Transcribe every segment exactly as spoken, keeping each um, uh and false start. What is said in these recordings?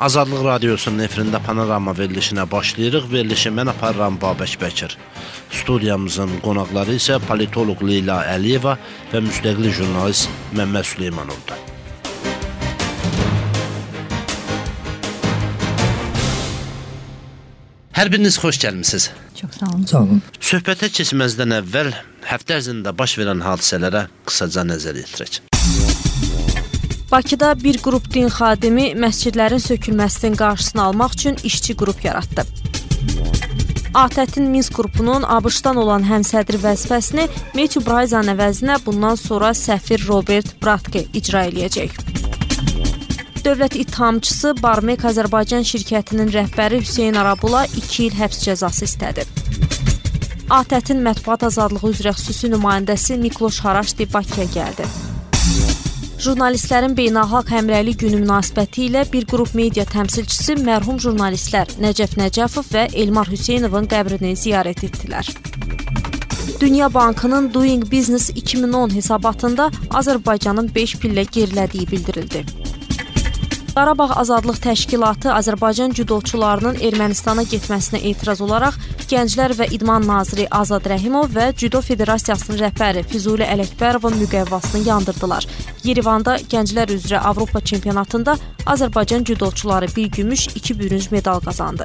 Azadlıq Radiosunun efirində Panorama verilişinə başlayırıq. Verilişi mən aparıram Babək Bəkir. Studiyamızın qonaqları isə politoloq Leyla Əliyeva və müstəqil jurnalist Məmməd Süleymanovdur. Hər biriniz xoş gəlmisiniz. Çox sağ olun. Sağ olun. Söhbətə keçməzdən əvvəl həftə ərzində baş verən hadisələrə qısaca nəzər yetirək. Bakıda bir qrup din xadimi məscidlərin sökülməsinin qarşısını almaq üçün işçi qrup yaratdı. ATƏT-in Minsk qrupunun ABŞ-dan olan həmsədri vəzifəsini Matthew Bryzan əvəzinə bundan sonra səfir Robert Bratke icra eləyəcək. Dövlət ittihamçısı Barmek Azərbaycan şirkətinin rəhbəri Hüseyn Arabula iki il həbs cəzası istədi. ATƏT-in mətbuat azadlığı üzrə xüsusi nümayəndəsi Mikloş Haraşdi Bakıya gəldi. Jurnalistlərin beynəlxalq həmrəylik günü münasibəti ilə bir qrup media təmsilçisi mərhum jurnalistlər Nəcəf Nəcəfov və Elmar Hüseynovun qəbrini ziyarət etdilər. Dünya Bankının Doing Business iki min on hesabatında Azərbaycanın beş pillə gerilədiyi bildirildi. Qarabağ Azadlıq Təşkilatı Azərbaycan cüdoçularının Ermənistana getməsinə etiraz olaraq Gənclər və İdman naziri Azad Rəhimov və Cüdo Federasiyasının rəhbəri Füzuli Ələkbərovun müqəvvasını yandırdılar. Yerevanda Gənclər üzrə Avropa çempionatında Azərbaycan cüdoçuları bir gümüş, iki bürünc medal qazandı.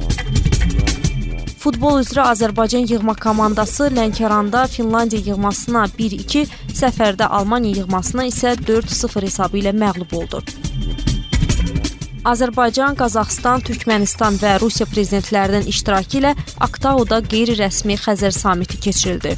Futbol üzrə Azərbaycan yığma komandası Lənkəranda Finlandiya yığmasına bir iki, səfərdə Almaniya yığmasına isə dörd sıfır hesabı ilə məğlub oldu. Azərbaycan, Qazaxıstan, Türkmənistan və Rusiya prezidentlərinin iştirakı ilə Aktauda qeyri-rəsmi Xəzər samiti keçirildi.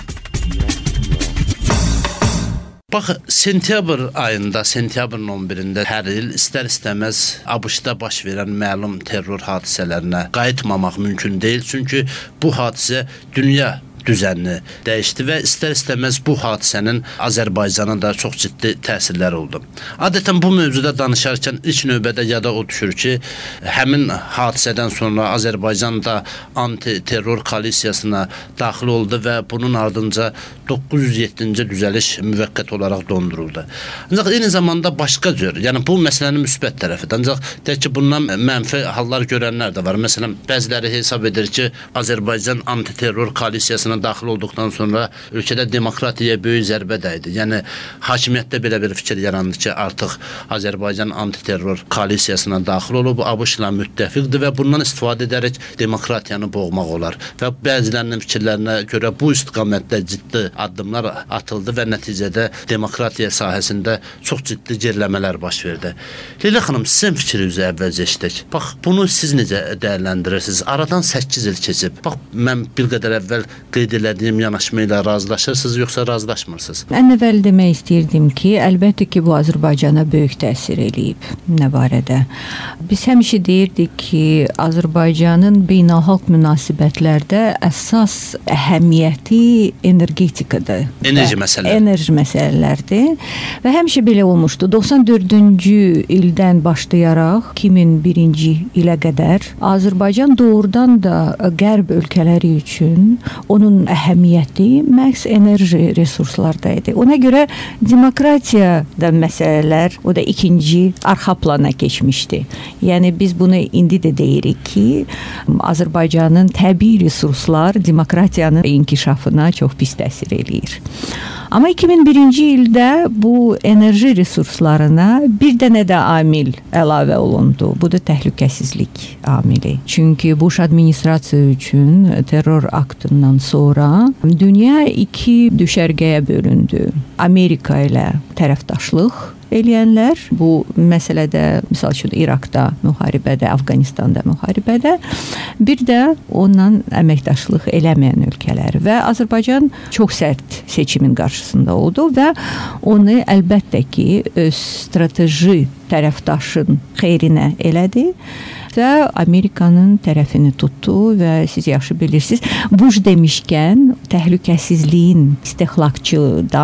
Bax, sentyabr ayında, sentyabrın on birində hər il istər-istəməz ABŞ-da baş verən məlum terror hadisələrinə qayıtmamaq mümkün deyil. Çünki bu hadisə dünya düzənini dəyişdi və istər-istəməz bu hadisənin Azərbaycana da çox ciddi təsirləri oldu. Adətən bu mövzuda danışarkən ilk növbədə yada o düşür ki, həmin hadisədən sonra Azərbaycan da anti-terror koalisiyasına daxil oldu və bunun ardınca doqquz yüz yeddinci düzəliş müvəqqət olaraq donduruldu. Ancaq eyni zamanda başqa cür, yəni bu məsələnin müsbət tərəfidir. Ancaq tək ki, bundan mənfi hallar görənlər də var. Məsələn, bəziləri hesab edir ki, Azərbaycan anti-terror koalisiyasına daxil olduqdan sonra ölkədə demokratiyaya böyük zərbə dəydi. Yəni, hakimiyyətdə belə bir fikir yarandı ki, artıq Azərbaycan antiterror koalisiyasına daxil olub, ABŞ-la müttəfiqdir və bundan istifadə edərək demokratiyanı boğmaq olar. Və bəzilərinin fikirlərinə görə bu istiqamətdə ciddi addımlar atıldı və nəticədə demokratiya sahəsində çox ciddi geriləmələr baş verdi. Leyla xanım, sizin fikrinizi əvvəlcə eşitdik. Bax, bunu siz necə dəyərləndirirsiniz? Aradan səkkiz il keçib. Bax, mən bir qədər əvvəl qeyd elədiyim yanaşma ilə razılaşırsınız, yoxsa razılaşmırsınız? Ən əvvəl demək istəyirdim ki, əlbəttə ki, bu Azərbaycana böyük təsir eləyib. Nə barədə? Biz həmişə deyirdik ki, Azərbaycanın beynəlxalq münasibətlərdə əsas əhəmiyyəti energetikadır. Enerji məsələləri. Enerji məsələlərdir və həmişə belə olmuşdu. doxsan dördüncü ildən başlayaraq iki min birinci ilə qədər Azərbaycan doğrudan da qərb ölkələri üçün onun əhəmiyyəti məhz enerji resurslarda idi. Ona görə demokratiya da məsələlər o da ikinci arxa plana keçmişdi. Yəni biz bunu indi də deyirik ki, Azərbaycanın təbii resurslar demokratiyanın inkişafına çox pis təsir eləyir. Amma iki min birinci ildə bu enerji resurslarına bir dənə də amil əlavə olundu. Bu da təhlükəsizlik amili. Çünki Bush administrasiya üçün terror aktından sonra dünya iki düşərgəyə bölündü. Amerika ilə tərəfdaşlıq eləyənlər, bu məsələdə, misal üçün İraqda müharibədə, Afqanistanda müharibədə, bir də ondan əməkdaşlıq eləməyən ölkələr və Azərbaycan çox sərt seçimin qarşısında oldu və onu əlbəttə ki, öz strateji tərəfdaşın xeyrinə elədi və Amerikanın tərəfini tutdu və siz yaxşı bilirsiniz, Bush demişkən təhlükəsizliyin istehlakçıdan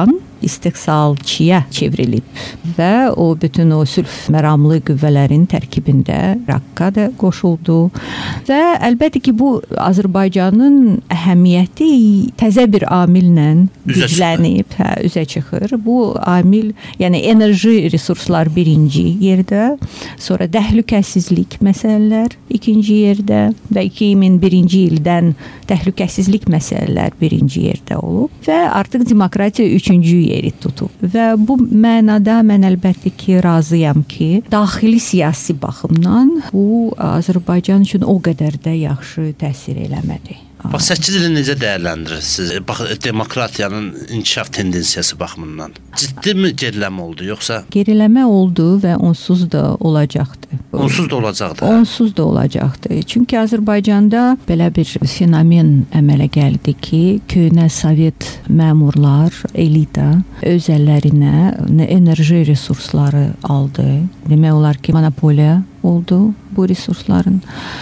istehsalçıya çevrilib və o bütün o sülh məramlı qüvvələrin tərkibində Raqqa da qoşuldu və əlbəttə ki, bu Azərbaycanın əhəmiyyəti təzə bir amillə güclənib, hə, üzə çıxır. Bu amil, yəni enerji resurslar birinci yerdə, sonra təhlükəsizlik məsələlər ikinci yerdə və iki min birinci ildən təhlükəsizlik məsələlər birinci yerdə olub və artıq demokratiya üçüncü yeri tutub. Və bu mənada mən əlbəttə ki, razıyam ki, daxili siyasi baxımdan bu Azərbaycan üçün o qədər də yaxşı təsir eləmədi. Bax, səkkiz ili necə dəyərləndirirsiniz? Bax, demokratiyanın inkişaf tendensiyası baxımından. Ciddi mi geriləmə oldu, yoxsa? Geriləmə oldu və onsuz da olacaqdı. Onsuz da olacaqdı? Onsuz da olacaqdı. Çünki Azərbaycanda belə bir fenomen əmələ gəldi ki, köhnə Sovet məmurlar, elita öz əllərinə enerji resursları aldı. Demək olar ki, monopoliya oldu bu resursların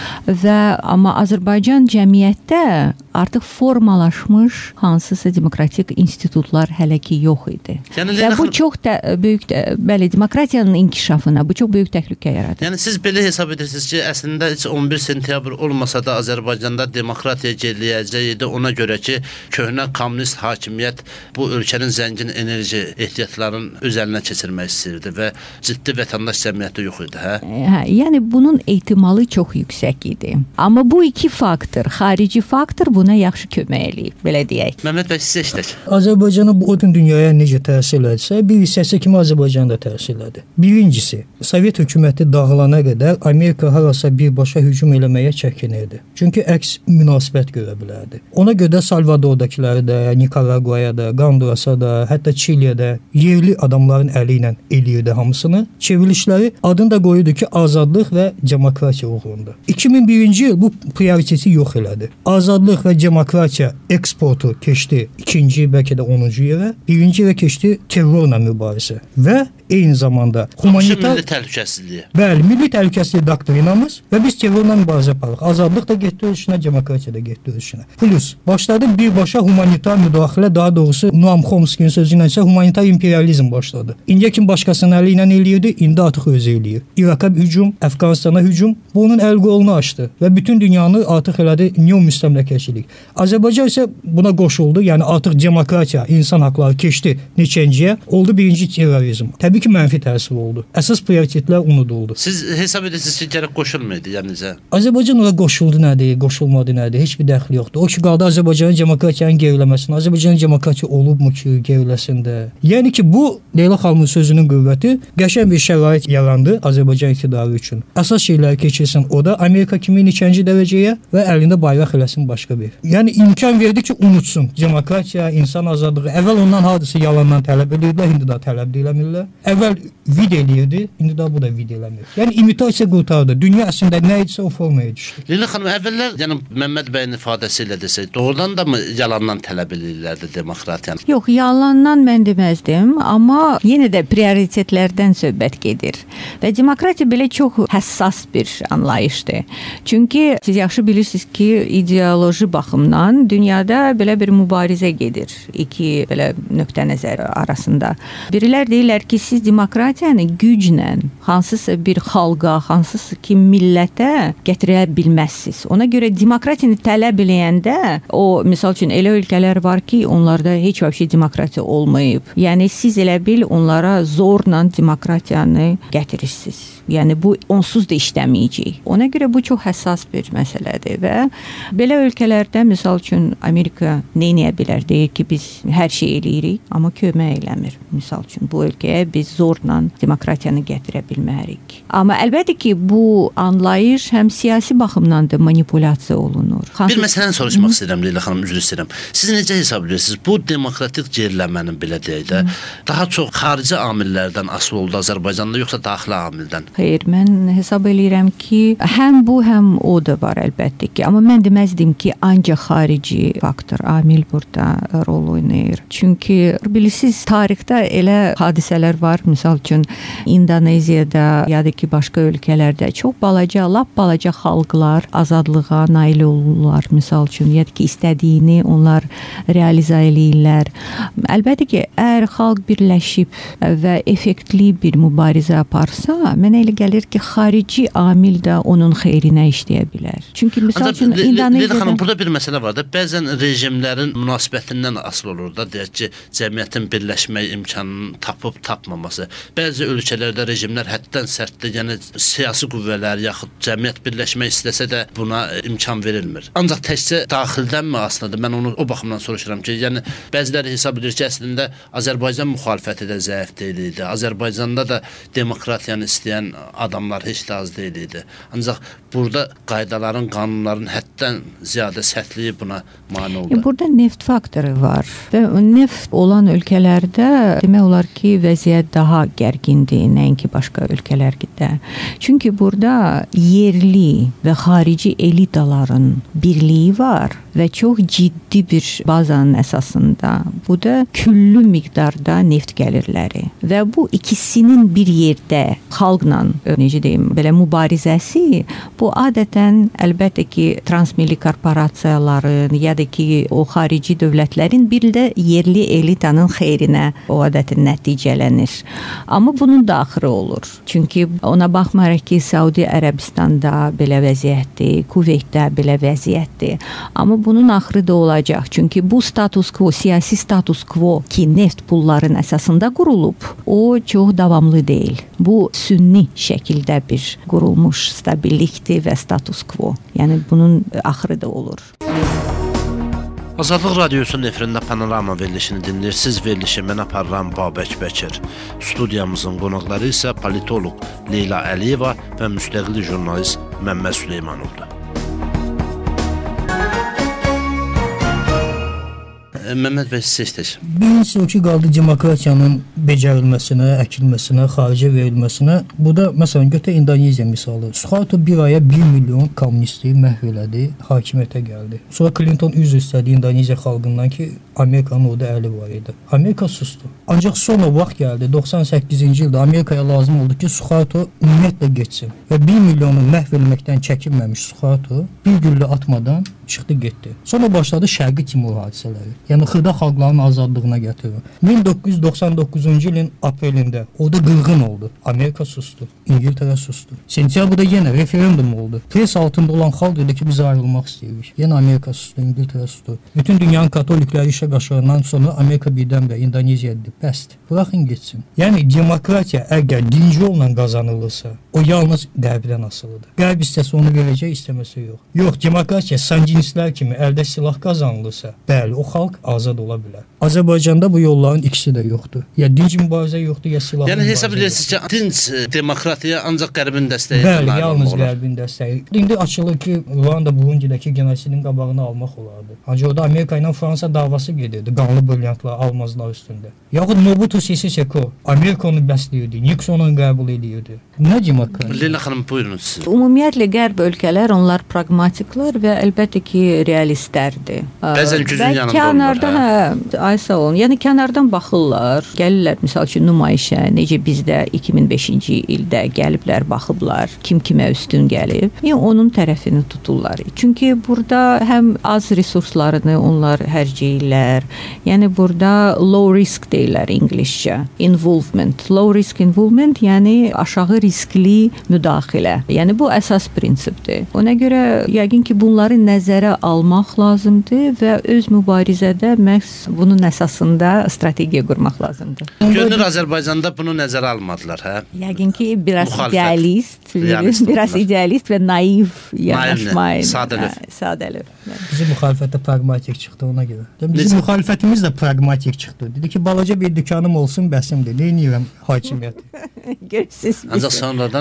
və amma Azərbaycan cəmiyyətdə artıq formalaşmış hansısa demokratik institutlar hələ ki yox idi. Yəni, və bu çox da böyük, bəli, demokratiyanın inkişafına bu çox böyük təhlükə yaradır. Yəni siz belə hesab edirsiniz ki, əslində heç on bir sentyabr olmasa da Azərbaycanda demokratiya geriləyəcəkdi, ona görə ki, köhnə kommunist hakimiyyət bu ölkənin zəngin enerji ehtiyatlarının öz əlinə keçirmək istəyirdi və ciddi vətəndaş cəmiyyəti yox idi, hə? Hə, yəni bunun ehtimalı çox yüksək idi. Amma bu iki faktor, xarici faktor buna yaxşı kömək eləyib, belə deyək. Məhməd bəy, sizə işlək. Azərbaycana bu bütün dünyaya necə təsir elədisə, bir hissəsi kimi Azərbaycanda təsir elədi. Birincisi, Sovet hökuməti dağılana qədər Amerika harasa birbaşa hücum eləməyə çəkinirdi. Çünki əks münasibət görə bilərdi. Ona görə Salvadordakiləri də, Nikaraguaya da, Hondurasa da, hətta Çiliyə də yerli adamların əli ilə eləyirdi hamısını. Çevrilişləri adını da qoyurdu ki, azadlıq və demokratiya uğrunda. iki min birinci il bu prioriteti yox elədi. Azadlıq və demokratiya eksportu keçdi ikinci, bəlkə də onuncu yerə. Birinci yerə keçdi terrorla mübarizə və eyni zamanda humanitar milli təhlükəsizliyi. Bəli, milli təhlükəsizlik doktrinamız və biz terrorla mübarizə aparırıq. Azadlıq da getdi ölçünə, demokratiya da getdi ölçünə. Plus, başladı birbaşa humanitar müdaxilə, daha doğrusu Noam Chomsky'nin sözü ilə isə humanitar imperializm başladı. İndiyə kim başqasının əli ilə eləyirdi, indi artıq özü eləyir. İraqa hücum, Əfqanistana hücum, bunun əl qolunu açdı və bütün dünyanı artıq elədi neo müstəmləkəçilik. Azərbaycan isə buna qoşuldu, yəni artıq demokratiya, insan haqları keçdi neçənciyə, oldu birinci terrorizm. Təbii ki, mənfi təsir oldu. Əsas prioritetlər unuduldu. Siz hesab edirsiniz ki, gərək qoşulmaydı, yəni necə? Azərbaycan ora qoşuldu nədir, qoşulmadı nədir, heç bir dəxli yoxdur. O ki, qaldı Azərbaycanın demokratiyanın geriləməsində. Azərbaycanın demokratiya olubmu ki, geriləsin də. Yəni ki, bu Leyla xanımın sözünün qüvvəti qəşəng bir şərait yarandı Azərbaycan iqtidarı üçün. Əsas şeyləri keçirsin o da Amerika kimi neçənci dərəcəyə və əlində bayraq eləsin başqa bir. Yəni imkan verdi ki, unutsun demokratiya, insan azadlığı. Əvvəl ondan hardasa yalandan tələb edirdilər, indi də tələb eləmirlər. Əvvəl vid eləyirdi, indi də bu da vid eləmir. Yəni imitasiya qurtardı. Dünya əslində nə idisə o formaya düşdü. Leyla xanım, əvvəllər, yəni Məmməd bəyin ifadəsi ilə desək, doğrudan da mı yalandan tələb edirlərdi demokratiyanı? Yox, yalandan mən deməzdim, amma yenə də prioritetlərdən söhbət gedir. Və demokratiya belə çox həssas bir anlayışdır. Çünki siz yaxşı bilirsiniz ki, ideoloji baxımdan dünyada belə bir mübarizə gedir. İki belə nöqtə nəzər arasında. Birilər deyirlər ki, siz demokratiyanı güclə hansısa bir xalqa, hansısa ki millətə gətirə bilməzsiniz. Ona görə demokratiyanı tələb eləyəndə o, misal üçün elə ölkələr var ki, onlarda heç vəbşi demokratiya olmayıb. Yəni siz elə bil onlara zorla demokratiyanı gətirirsiniz. Yəni bu onsuz da işləməyəcək. Ona görə bu çox həssas bir məsələdir və belə ölkələrdə misal üçün Amerika nə edə bilər? Deyir ki, biz hər şey eləyirik, amma kömək eləmir. Misal üçün bu ölkəyə biz zorla demokratiyanı gətirə bilmərik. Amma əlbəttə ki, bu anlayış həm siyasi baxımdan da manipulyasiya olunur. Bir məsələni soruşmaq istəyirəm Leyla xanım, üzr istəyirəm. Siz necə hesab edirsiniz? Bu demokratik geriləmənin belə deyək də daha çox xarici amillərdən asılı oldu Azərbaycanda yoxsa daxili amildən? Xeyr, mən hesab eləyirəm ki, həm bu, həm o da var əlbəttə ki, amma mən deməzdim ki, ancaq xarici faktor, amil burada rol oynayır. Çünki bilirsiniz, tarixdə elə hadisələr var, misal üçün İndoneziyada ya da ki başqa ölkələrdə çox balaca, lap balaca xalqlar azadlığa nail olurlar, misal üçün, ya da ki istədiyini onlar realizə eləyirlər. Əlbəttə ki, əgər xalq birləşib və effektli bir mübarizə aparsa, mənə elə gəlir ki, xarici amil də onun xeyrinə işləyə bilər. Çünki misal üçün İndoneziyada xanım, burada bir məsələ var da, bəzən rejimlərin münasibətindən asılı olur da, deyək ki, cəmiyyətin birləşmək imkanını tapıb tapmaması. Bəzi ölkələrdə rejimlər həddən sərtdir, yəni siyasi qüvvələr yaxud cəmiyyət birləşmək istəsə də buna imkan verilmir. Ancaq təkcə daxildənmi aslında? Mən onu o baxımdan soruşuram ki, yəni bəziləri hesab edir ki, əslində Azərbaycan müxalifəti də zəif deyil idi. Azərbaycanda da demokratiyanı istəyən adamlar heç də az deyil idi. Ancaq burada qaydaların, qanunların həddən ziyadə sərtliyi buna mane oldu. Burada neft faktoru var və neft olan ölkələrdə demək olar ki, vəziyyət daha gərgindir, nəinki başqa ölkələrdə. Çünki burada yerli və xarici elitaların birliyi var və çox ciddi bir bazanın əsasında. Bu da küllü miqdarda neft gəlirləri və bu ikisinin bir yerdə xalqla, necə deyim, belə mübarizəsi, bu adətən əlbəttə ki, transmilli korporasiyaların ya da ki, o xarici dövlətlərin bir də yerli elitanın xeyrinə o adətən nəticələnir. Amma bunun da axırı olur. Çünki ona baxmaraq ki, Saudi Ərəbistanda belə vəziyyətdir, Kuveytdə belə vəziyyətdir. Amma bunun axırı da olacaq. Çünki bu status quo, siyasi status quo ki, neft pulların əsasında qurulub, o çox davamlı deyil. Bu sünni şəkildə bir qurulmuş stabillikdir və status quo. Yəni bunun axırı da olur. Azadlıq Radiosunun efirində Panorama verilişini dinləyirsiniz. Verilişi mən aparıram Babək Bəkir. Studiyamızın qonaqları isə politoloq Leyla Əliyeva və müstəqil jurnalist Məmməd Süleymanovdur. Məmməd bəy, siz seçdiniz. Birincisi o ki, qaldı demokratiyanın becərilməsinə, əkilməsinə, xaricə verilməsinə. Bu da, məsələn, götür İndoneziya misalı. Suharto bir aya bir milyon kommunisti məhv elədi, hakimiyyətə gəldi. Sonra Clinton üzr istədi İndoneziya xalqından ki, Amerikanın orada əli var idi. Amerika sustu. Ancaq sonra vaxt gəldi, doxsan səkkizinci ildə Amerikaya lazım oldu ki, Suharto ümumiyyətlə geçsin. Və bir milyonu məhv eləməkdən çəkinməmiş Suharto bir güllə atmadan çıxdı, getdi. Sonra başladı Şərqi Timur hadisələri. Yəni xırda xalqların azadlığına gətirir. min doqquz yüz doxsan doqquzuncu ilin aprelində orada qırğın oldu. Amerika sustu, İngiltərə sustu. Sentyabrda yenə referendum oldu. Pres altında olan xalq dedi ki, biz ayrılmaq istəyirik. Yenə Amerika sustu, İngiltərə sustu. Bütün dünyanın katolikləri işə qaşırandan sonra Amerika birdən-birə İndoneziya dedi, bəsdir, buraxın getsin. Yəni demokratiya əgər dinci yolla qazanılırsa, o yalnız qərbdən asılıdır. Qərb istəsə onu verəcək, istəməsə yox. Yox, demokratiya sandinistlər kimi əldə silah qazanılırsa, bəli, o xalq azad ola bilər. Azərbaycanda bu yolların ikisi də yoxdur. Ya dinc mübarizə yoxdur, ya silah yəni, mübarizə. Yəni hesab edirsiniz ki, dinc demokratiya ancaq qərbin dəstəyi ilə Bəli, yalnız qərbin dəstəyi. İndi açılır ki, Ruanda, Burundidəki genosidin qabağını almaq olardı. Ancaq orada Amerika ilə Fransa davası gedirdi, qanlı brilyantlar, almazlar üstündə. Yaxud Mobutu Sese Seko Amerika onu bəsləyirdi, Nixon onu qəbul edirdi. Nə demokratiya? Leyla xanım, buyurun siz. Ümumiyyətlə qərb ölkələr, onlar pragmatiklər və əlbəttə ki, realistlərdir. Bəzən gücün yanında kənardan, hə, ay sağ olun. Yəni kənardan baxırlar, gəlirlər misal üçün nümayişə, necə bizdə iki min beşinci ildə gəliblər, baxıblar, kim kimə üstün gəlib. Yəni onun tərəfini tuturlar. Çünki burada həm az resurslarını onlar hərcəyirlər. Yəni burada low risk deyirlər ingiliscə. Involvement, low risk involvement, yəni aşağı riskli müdaxilə. Yəni bu əsas prinsipdir. Ona görə yəqin ki, bunları nəzərə almaq lazımdır və öz mübarizədə məhz bunun əsasında strategiya qurmaq lazımdır. Görünür Azərbaycanda bunu nəzərə almadılar, hə? Yəqin ki, biraz Müxalifət. idealist, Realist biraz oldular. idealist və naif yanaşmayın. Sadəlöv. Hə, sadəlöv. Bizim müxalifətdə pragmatik çıxdı ona görə. Bizim müxalifətimiz də pragmatik çıxdı. Dedi ki, balaca bir dükanım olsun, bəsimdir. Neyniyirəm hakimiyyəti? Görürsünüz. Ancaq sonradan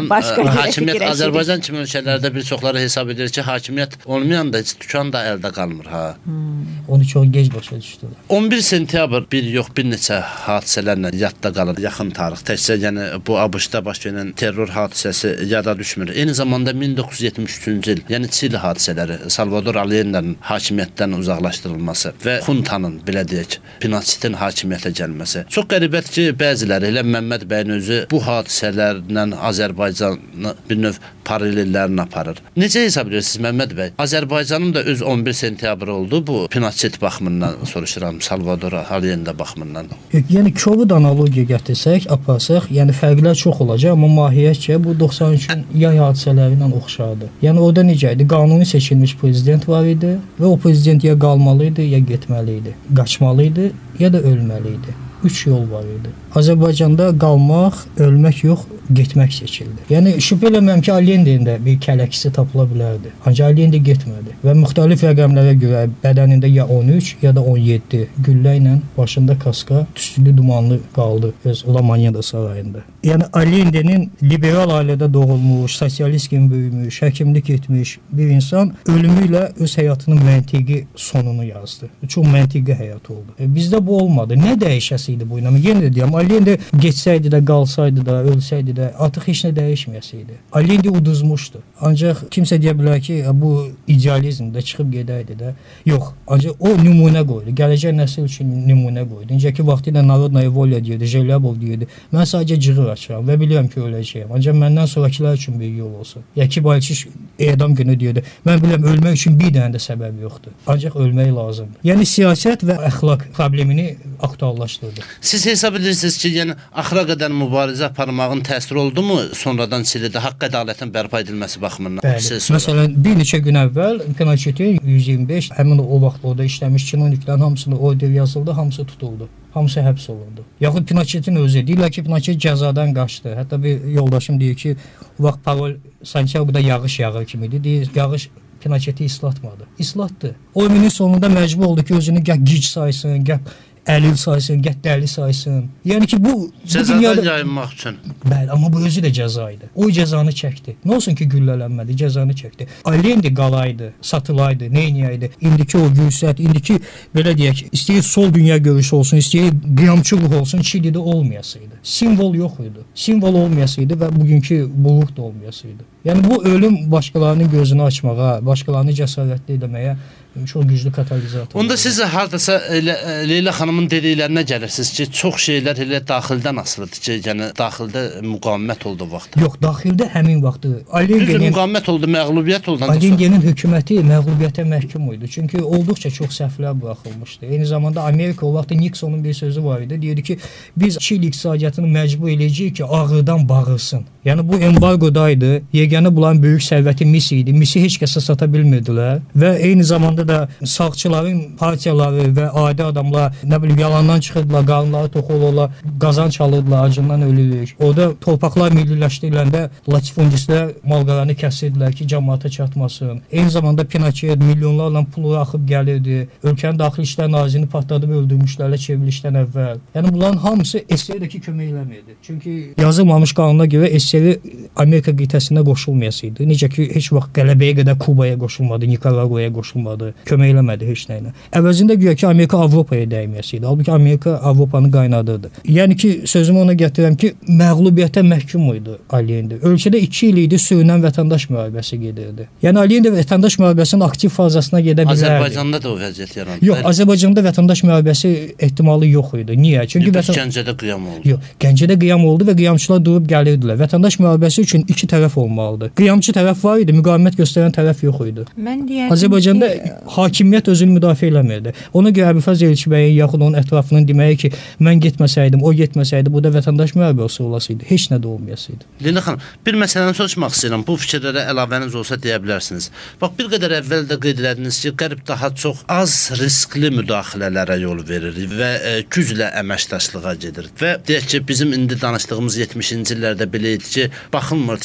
Azərbaycan Başqa hakimiyyət Azərbaycan kimi ölkələrdə bir çoxları hesab edir ki, hakimiyyət olmayanda heç dükan da əldə qalmır ha. Hmm. Onu çox gec başa düşdülər. on bir sentyabr bir yox bir neçə hadisələrlə yadda qalır yaxın tarix. Təkcə yəni bu ABŞ-da baş verən terror hadisəsi yada düşmür. Eyni zamanda min doqquz yüz yetmiş üçüncü il, yəni Çili hadisələri, Salvador Allende'nin hakimiyyətdən uzaqlaşdırılması və xuntanın belə deyək, Pinochetin hakimiyyətə gəlməsi. Çox qəribədir ki, bəziləri elə Məmməd bəyin özü bu hadisələrlə Azərbaycanı bir növ paralellərini aparır. Necə hesab edirsiniz Məmməd bəy? Azərbaycanın da öz on bir sentyabr oldu bu Pinochet baxımından soruşuram, Salvador Allende baxımından. Yəni kobud analogiya gətirsək, aparsaq, yəni fərqlər çox olacaq, amma mahiyyətcə bu doxsan üçün yay hadisələri ilə oxşardır. Yəni orada necə idi? Qanuni seçilmiş prezident var idi və o prezident ya qalmalı idi, ya getməli idi. Qaçmalı idi, ya da ölməli idi. Üç yol var idi. Azərbaycanda qalmaq, ölmək yox, getmək seçildi. Yəni şübhə eləmirəm ki, Allende'nin də bir kələksi tapıla bilərdi. Ancaq Allende getmədi və müxtəlif rəqəmlərə görə bədənində ya on üç ya da on yeddi güllə ilə başında kaska, tüstülü dumanlı qaldı öz Lamanyada sarayında. Yəni Allende'nin liberal ailədə doğulmuş, sosialist kimi böyümüş, həkimlik etmiş bir insan ölümü ilə öz həyatının məntiqi sonunu yazdı. Çox məntiqi həyat oldu. E, bizdə bu olmadı. Nə dəyişəsiydi bu ilə? Yenə də deyəm, Allende geçsəydi də, qalsaydı da, ölsəydi də, artıq heç nə dəyişməyəsiydi. Allende uduzmuşdu. Ancaq kimsə deyə bilər ki, bu idealizmdə çıxıb gedəydi də. Yox, ancaq o nümunə qoydu. Gələcək nəsil üçün nümunə qoydu. Necə ki, vaxtilə Narodnaya Volya deyirdi, Jelябov deyirdi. Mən sadəcə cığır açıram və bilirəm ki, öləcəyəm. Ancaq məndən sonrakilər üçün bir yol olsun. Yakib Ayçiç edam günü deyirdi. Mən bilirəm, ölmək üçün bir dənə də səbəb yoxdur. Ancaq ölmək lazımdır. Yəni siyasət və əxlaq problemini aktuallaşdırdı. Siz hesab edirsiniz ki, yəni axıra qədər mübarizə aparmağın təsiri oldumu sonradan Çilidə haqq ədalətin bərpa edilməsi baxımından? Bəli. Məsələn, bir neçə gün əvvəl Pinochetin yüz iyirmi beş həmin o vaxt orada işləmiş çinovniklərin hamısına order yazıldı, hamısı tutuldu. Hamısı həbs olundu. Yaxud Pinochetin özü deyirlər ki, Pinochet cəzadan qaçdı. Hətta bir yoldaşım deyir ki, o vaxt parol Santiago'da yağış yağır kimi idi. Deyir, yağış Pinochet'i islatmadı. İslatdı. O üminin sonunda məcbur oldu ki, özünü gəh gic saysın, gəh əlil saysın, gəh dəli saysın. Yəni ki, bu cəzadan dünyada yayınmaq üçün. Bəli, amma bu özü də cəza idi. O cəzanı çəkdi. Nə olsun ki, güllələnmədi, cəzanı çəkdi. Allende qalaydı, satılaydı, neyniyəydi. İndiki o vüsət, indiki belə deyək, istəyir sol dünya görüşü olsun, istəyir qiyamçılıq olsun, Çilidə olmayasıydı. Simvol yox idi. Simvol olmayasıydı və bugünkü buluq da olmayasıydı. Yəni bu ölüm başqalarının gözünü açmağa, başqalarını cəsarətli etməyə çox güclü katalizator. Onda siz hardasa Leyla xanımın dediklərinə gəlirsiniz ki, çox şeylər elə daxildən asılıdır ki, yəni daxildə müqavimət oldu vaxt. Yox, daxildə həmin vaxtı Allende'nin müqavimət oldu, məğlubiyyət oldu. Allende'nin hökuməti məğlubiyyətə məhkum idi. Çünki olduqca çox səhvlər buraxılmışdı. Eyni zamanda Amerika o vaxt Nixonun bir sözü var idi. Deyirdi ki, biz Çili iqtisadiyyatını məcbur eləyəcəyik ki, ağrıdan bağırsın. Yəni bu embargodaydı. Yeganə bulan böyük sərvəti mis idi. Misi heç kəsə sata bilmirdilər və eyni zamanda da sağçıların partiyaları və adi adamlar nə bilim yalandan çıxırdılar, qarınları tox olurlar, qazan çalırdılar, acından ölürük. Orada torpaqlar milliləşdiriləndə latifundistlər malqaranı kəsirdilər ki, cəmaata çatmasın. Eyni zamanda Pinochet milyonlarla pulu axıb gəlirdi. Ölkənin daxili İşlər nazirini partladıb öldürmüşlərlə çevrilişdən əvvəl. Yəni bunların hamısı S S R-dəki kömək eləmirdi. Çünki yazılmamış qanuna görə S S R Amerika qitəsinə qoşulmayasıydı. Necə ki, heç vaxt qələbəyə qədər Kubaya qoşulmadı, Nikaraguaya qoşulmadı. Kömək eləmədi heç nə ilə. Əvəzində güya ki, Amerika Avropaya dəyməsiydi. Halbuki Amerika Avropanı qaynadırdı. Yəni ki, sözümü ona gətirirəm ki, məğlubiyyətə məhkum idi Allende. Ölkədə iki il idi sürünən vətəndaş müharibəsi gedirdi. Yəni Allende vətəndaş müharibəsinin aktiv fazasına gedə bilərdi. Azərbaycanda da o vəziyyət yarandı. Yox, Azərbaycanda vətəndaş müharibəsi ehtimalı yox idi. Niyə? Çünki vətən... Gəncədə qiyam oldu. Yox, Gəncədə qiyam oldu və qiyamçılar durub gəlirdilər. Vətəndaş müharibəsi üçün iki tərəf olmalıdır. Qiyamçı tərəf var idi, müqavimət göstərən tərəf yox idi. Mən deyərdim Azərbaycanda ki... hakimiyyət özünü müdafiə eləmirdi. Ona görə Əbülfəz Elçibəyin yaxud onun ətrafının deməyi ki, mən getməsəydim, o getməsəydi, bu da vətəndaş müharibəsi olasıydı. Heç nə də olmayasıydı. Leyla xanım, bir məsələni soruşmaq istəyirəm. Bu fikirlərə əlavəniz olsa deyə bilərsiniz. Bax, bir qədər əvvəl də qeyd elədiniz ki, qərb daha çox az riskli müdaxilələrə yol verir və e, güclə əməkdaşlığa gedir. Və deyək ki, bizim indi danışdığımız yetmişinci illərdə belə idi ki, baxılmırdı ki,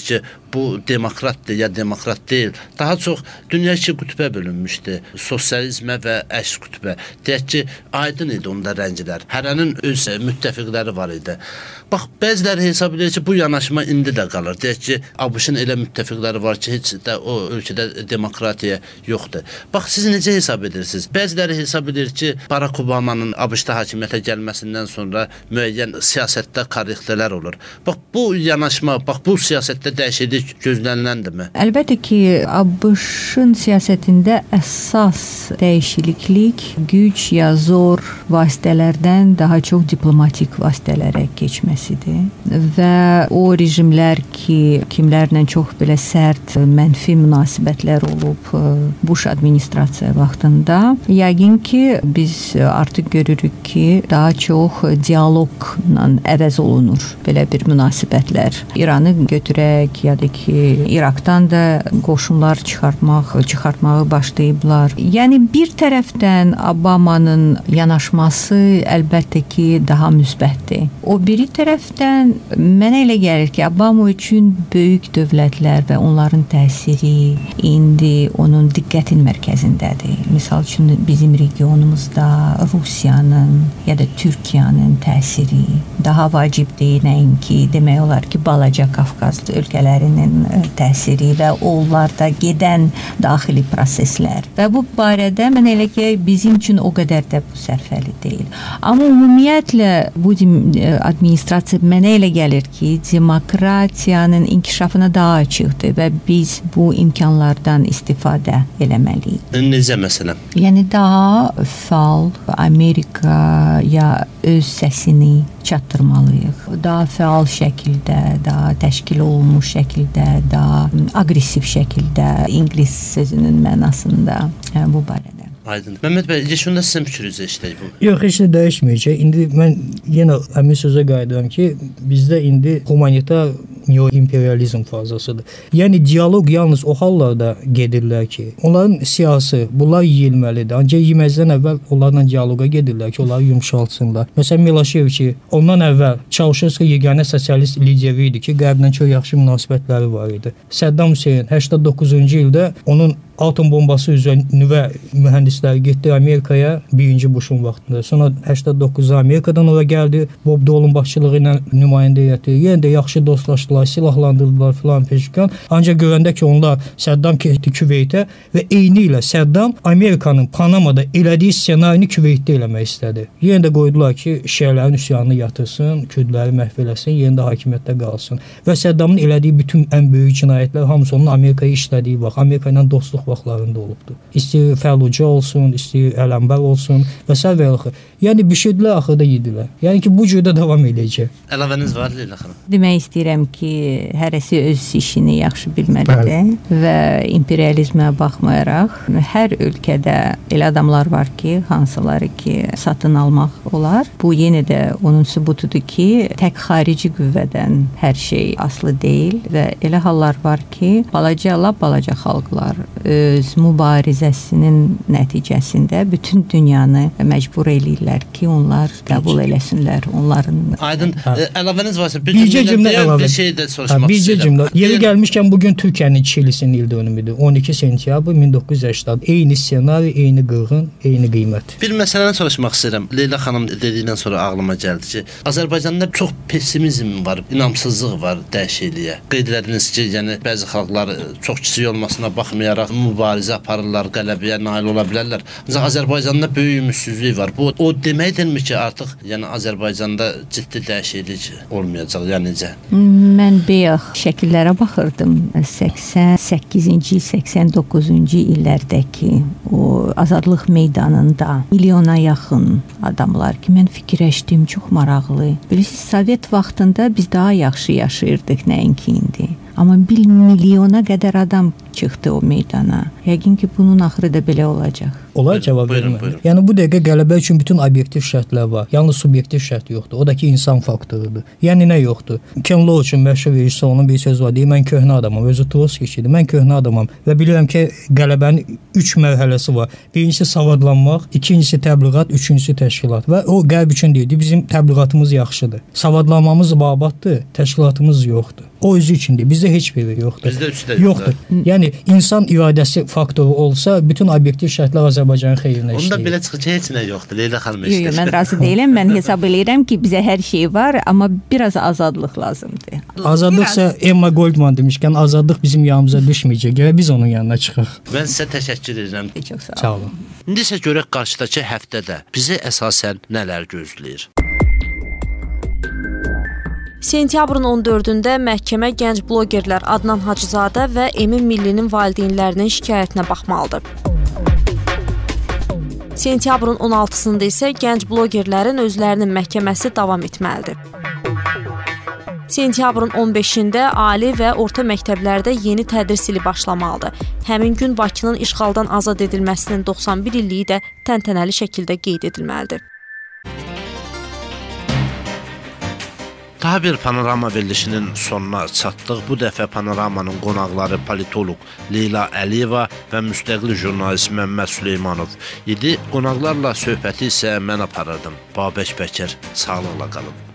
bu demokratdır ya demokrat deyil. Daha çox dünya iki qütbə bölünmüşdü. Sosializmə və əks qütbə. Deyək ki, aydın idi onda rənglər. Hərənin öz müttəfiqləri var idi. Bax, bəziləri hesab edir ki, bu yanaşma indi də qalır. Deyək ki, ABŞ-ın elə müttəfiqləri var ki, heç də o ölkədə demokratiya yoxdur. Bax, siz necə hesab edirsiniz? Bəziləri hesab edir ki, Barack Obama'nın ABŞ-da hakimiyyətə gəlməsindən sonra müəyyən siyasətdə korrektlər olur. Bax, bu yanaşma, bax, bu siyasətdə dəyişiklik gözləniləndirmi? Əlbəttə ki, ABŞ-ın siyasətində əsas dəyişiklik güc ya zor vasitələrdən daha çox diplomatik vasitələrə keçməsidir və o rejimlər ki, kimlərlə çox belə sərt, mənfi münasibətlər olub Bush administrasiya vaxtında, yəqin ki, biz artıq görürük ki, daha çox dialoqla əvəz olunur belə bir münasibətlər. İranı götürək ya da ki, İraqdan da qoşunlar çıxartmaq, çıxartmağı başlayıblar. Yəni bir tərəfdən Obamanın yanaşması əlbəttə ki, daha müsbətdir. O biri tərəfdən mənə elə gəlir ki, Obama üçün böyük dövlətlər və onların təsiri indi onun diqqətin mərkəzindədir. Misal üçün bizim regionumuzda Rusiyanın ya da Türkiyənin təsiri daha vacibdir, nəinki demək olar ki, balaca Qafqaz ölkələrinin təsiri və onlarda gedən daxili proseslər. Və bu barədə mən elə ki, bizim üçün o qədər də bu sərfəli deyil. Amma ümumiyyətlə bu administrasiya mənə elə gəlir ki, demokratiyanın inkişafına daha açıqdır və biz bu imkanlardan istifadə eləməliyik. Necə məsələn? Yəni daha fəal Amerikaya öz səsini çatdırmalıyıq. Daha fəal şəkildə, daha təşkil olunmuş şəkildə, daha aqressiv şəkildə, ingilis sözünün mənasında bu barədə. Aydın. Məhəmməd bəy, yeşunda sizin fikrinizi eşitək bu. Yox, heç nə dəyişməyəcək. İndi mən yenə həmin sözə qayıdıram ki, bizdə indi humanitar neo-imperializm fazasıdır. Yəni dialoq yalnız o hallarda gedirlər ki, onların siyasi, bunlar yeyilməlidir. Ancaq yeməzdən əvvəl onlarla dialoqa gedirlər ki, onları yumşaltsınlar. Məsələn, Miloševiç ondan əvvəl Çauşesku yeganə sosialist lideri idi ki, Qərblə çox yaxşı münasibətləri var idi. Səddam Hüseyn səksən doqquzuncu ildə onun atom bombası üzrə nüvə mühəndisləri getdi Amerikaya birinci Bush'un vaxtında. Sonra səksən doqquzda Amerikadan ora gəldi. Bob Dole'un başçılığı ilə nümayəndə heyəti. Yenə də yaxşı dostlaşdılar, silahlandırdılar filan peşkan. Ancaq görəndə ki, onlar Səddam getdi Küveytə və eyni ilə Səddam Amerikanın Panamada elədiyi ssenarini Küveytdə eləmək istədi. Yenə də qoydular ki, şiələrin üsyanını yatırsın, kürdləri məhv eləsin, yenə də hakimiyyətdə qalsın. Və Səddamın elədiyi bütün ən böyük cinayətlər hamısı onun Amerikaya işlədiyi vaxt, Amerika ilə dostluq vaxtlarında olubdu. İstəyir Fəllucə olsun, istəyir Ələmbər olsun və s. və axı. Yəni bişirdilər, axırda yedilər. Yəni ki, bu cürdə davam edəcək. Əlavəniz var, Leyla xanım? Demək istəyirəm ki, hərəsi öz işini yaxşı bilməlidir və imperializmə baxmayaraq hər ölkədə elə adamlar var ki, hansıları ki, satın almaq olar. Bu yenə də onun sübutudur ki, tək xarici qüvvədən hər şey aslı deyil və elə hallar var ki, balaca, lap balaca xalqlar öz mübarizəsinin nəticəsində bütün dünyanı məcbur eləyirlər ki, onlar qəbul eləsinlər. Onların Aydın, ə, əlavəniz varsa bir cümlə əlavə. Bir şey də soruşmaq bir istəyirəm. Cümlə. Yeri gəlmişkən bugün Türkiyənin Çilisinin il dönümüdür. on iki sentyabr min doqquz yüz səksən. Eyni ssenari, eyni qırğın, eyni qiymət. Bir məsələni soruşmaq istəyirəm. Leyla xanım dediyindən sonra ağlıma gəldi ki, Azərbaycanda çox pessimizm var, inamsızlıq var dəyişikliyə. Qeyd ediniz ki, yəni bəzi xalqlar çox kiçik olmasına baxmayaraq mübarizə aparırlar, qələbəyə nail ola bilərlər. Ancaq Azərbaycanda böyük ümidsizlik var. Bu o deməkdirmi ki, artıq yəni Azərbaycanda ciddi dəyişiklik olmayacaq, yəni necə? Mən bayaq şəkillərə baxırdım. səksən səkkizinci, səksən doqquzuncu illərdəki o azadlıq meydanında milyona yaxın adamlar ki, mən fikirləşdim, çox maraqlı. Bilirsiniz, Sovet vaxtında biz daha yaxşı yaşayırdıq, nəinki indi. Amma bir milyona qədər adam çıxdı o meydana. Yəqin ki, bunun axırı da belə olacaq. Olar cavab vermək. Yəni bu dəqiqə qələbə üçün bütün obyektiv şərtlər var. Yalnız subyektiv şərt yoxdur. O da ki insan faktorudur. Yəni nə yoxdur? Ken Loach'un məşhur rejissorunun bir sözü var. Deyir, mən köhnə adamam. Özü Trotsky'dir. Mən köhnə adamam və bilirəm ki, qələbənin üç mərhələsi var. Birincisi savadlanmaq, ikincisi təbliğat, üçüncüsü təşkilat. Və o qərb üçün deyildi. Bizim təbliğatımız yaxşıdır. Savadlanmamız babatdır, təşkilatımız yoxdur. O özü üçündür. Bizdə heç biri yoxdur. Bizdə üçdə yoxdur. Yəni insan iradəsi faktoru olsa, bütün obyektiv şərtlər Azərbaycanın xeyrinə işləyir. Onda belə çıxır ki, heç nə yoxdur. Leyla xanım eşidir. Yox, mən razı deyiləm. Mən hesab edirəm ki, bizə hər şey var, amma biraz azadlıq lazımdır. Azadlıqsa Emma Goldman demişkən, azadlıq bizim yanımıza düşməyəcək. Gələ biz onun yanına çıxaq. Mən sizə təşəkkür edirəm. Çox sağ olun. Sağ olun. İndi isə görək qarşıdakı həftədə bizi əsasən nələr gözləyir. Sentyabrın on dördündə məhkəmə gənc blogerlər Adnan Hacızadə və Emin Millinin valideynlərinin şikayətinə baxmalıdır. Sentyabrın on altısında isə gənc blogerlərin özlərinin məhkəməsi davam etməlidir. Sentyabrın on beşində ali və orta məktəblərdə yeni tədris ili başlamalıdır. Həmin gün Bakının işğaldan azad edilməsinin doxsan bir illiyi də təntənəli şəkildə qeyd edilməlidir. Daha bir Panorama verilişinin sonuna çatdıq. Bu dəfə Panoramanın qonaqları politoloq Leyla Əliyeva və müstəqil jurnalist Məmməd Süleymanov idi. Qonaqlarla söhbəti isə mən aparırdım. Babək Bəkir, sağlıqla qalın.